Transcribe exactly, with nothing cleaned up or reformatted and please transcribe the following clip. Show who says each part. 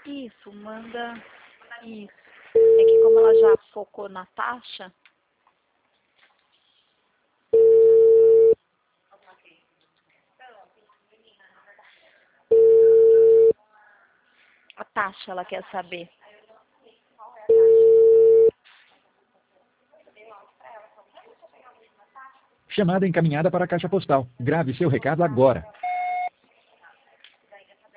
Speaker 1: Isso, manda. Isso. É que como ela já focou na taxa. A taxa ela quer saber.
Speaker 2: Chamada encaminhada para a caixa postal. Grave seu recado agora.